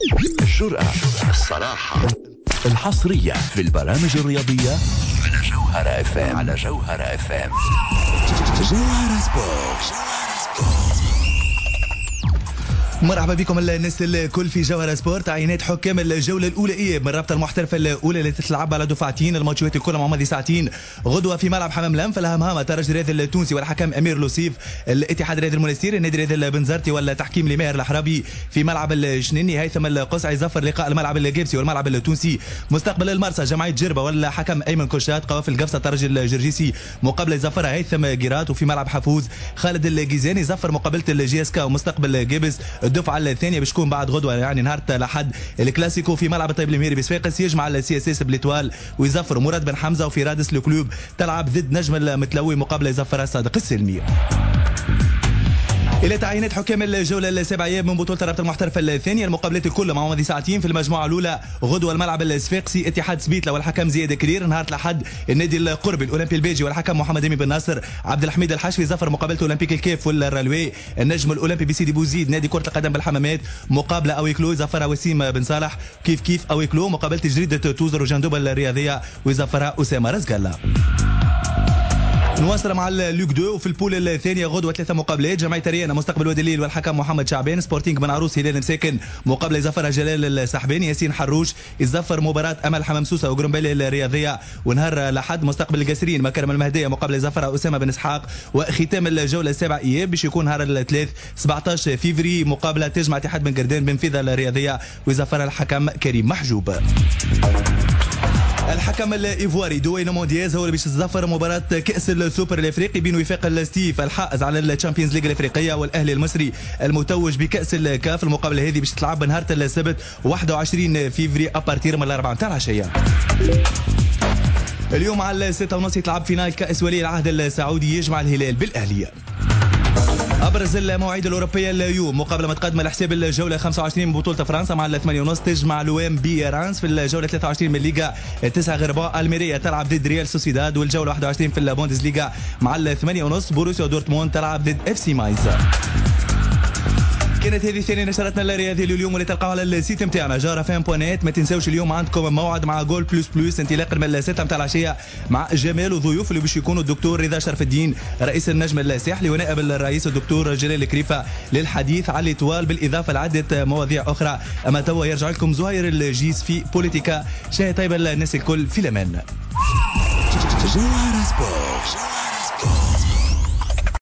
الجرأة، الصراحة، الحصرية في البرامج الرياضية على جوهرة اف ام. جوهرة سبورت. مرحبا بكم الناس الكل في جوهرة سبورت. عينات حكام الجولة الأولى من الرابطة المحترفة الأولى اللي تتلعب على دفعتين. الماتشات الكل مع ماضي ساعتين غدوة في ملعب حمام الأنف. الهمهامة ترجي الرياضي التونسي والحكم أمير لوسيف، الاتحاد الرياضي المنستيري، النادي الرياضي البنزرتي والتحكيم لماهر الحرابي. في ملعب الجنيني هيثم القصعي زفر لقاء الملعب الجيبسي والملعب التونسي. مستقبل المرسى جمعية جربة والحكم أيمن كوشات. قوافل قفصة ترجي الجرجيسي مقابل زفر هيثم جيرات. وفي ملعب حفوز خالد الجيزاني زفر مقابلة الجي اس كا. ومستقبل جيبس الدفعة الثانية باش تكون بعد غدوة يعني نهار الأحد الكلاسيكو في ملعب الطيب المهيري بصفاقس. يجمع السي اس اس بليتوال ويزفر مراد بن حمزة. وفي رادس الكلوب تلعب ضد نجم المتلوي مقابل يزفر الصادق السلمي. إلى تعيينات حكام الجولة السابعة من بطولة الرابطة المحترفة الثانية. المقابلات الكل مع ماضي ساعتين. في المجموعة الأولى غدوة الملعب الصفاقسي اتحاد سبيتلا والحكم زياد كرير. نهار الأحد النادي القربي الأولمبي البيجي والحكم محمد أمين بن ناصر. عبد الحميد الحشفي زفر مقابلة أولمبيك الكيف والرالوي. النجم الأولمبي بسيدي بوزيد نادي كرة القدم بالحمامات مقابلة أويكلو زفر وسيم بن صالح. كيف أويكلو مقابلة جريدة توزر وجندوبة الرياضية وزفر أسامة رزقلا. نواصل مع اللوك 2. وفي البول الثانية غدوة 3 مقابلات. جمعية ريانا مستقبل وادي الليل والحكم محمد شعبان. سبورتينغ بن عروس هلال مساكن مقابلة يزفر جلال السحباني. ياسين حروش يزفر مباراة أمل حمام سوسة وقرنبالي الرياضية. ونهار الأحد مستقبل القاسرين مكرم المهدية مقابلة يزفر أسامة بن إسحاق. وختام الجولة السابعة إياب باش يكون نهار الثلاث 17 فيفري مقابلة تجمع اتحاد بن قردان بنفيذة الرياضية ويزفر الحكم كريم محجوب. الحكم الايفواري دوينو موندياز هو اللي باش يتظفر مباراه كاس السوبر الافريقي بين وفاق الستيف الحائز على الشامبيونز ليج الافريقيه والاهلي المصري المتوج بكاس الكاف. المقابله هذه باش تلعب نهار السبت 21 فيفري ابارتير من 4 نتاع العشيه. اليوم على 6:30 يتلعب فينال كاس ولي العهد السعودي يجمع الهلال بالاهلي. أبرز المواعيد الأوروبية اليوم مقابلة متقدمة لحساب الجولة 25 من بطولة فرنسا مع 8:30 تجمع لوام بيرانس. في الجولة 23 من الليغا 9 غرباء الميريا تلعب ضد ريال سوسيداد. والجولة 21 في البوندسليغا مع 8:30 بوروسيا دورتموند تلعب ضد اف سي ماينز. كانت هذه ثاني نشرتنا الرياضية اليوم اللي تلقاوها على السيت نتاعنا جارفان.net. ما تنساوش اليوم عندكم موعد مع جول بلس بلس انطلاقا من 6 نتاع العشية مع جمال وضيوف اللي باش يكونوا الدكتور رضا شرف الدين رئيس النجم الساحلي ونائب الرئيس الدكتور جلال كريفة للحديث على الإطوال بالإضافة لعدة مواضيع أخرى. أما توا يرجع لكم زهير الجيس في بوليتيكا. شاهي طيب الناس الكل في الأمان. جوهرة سبورت.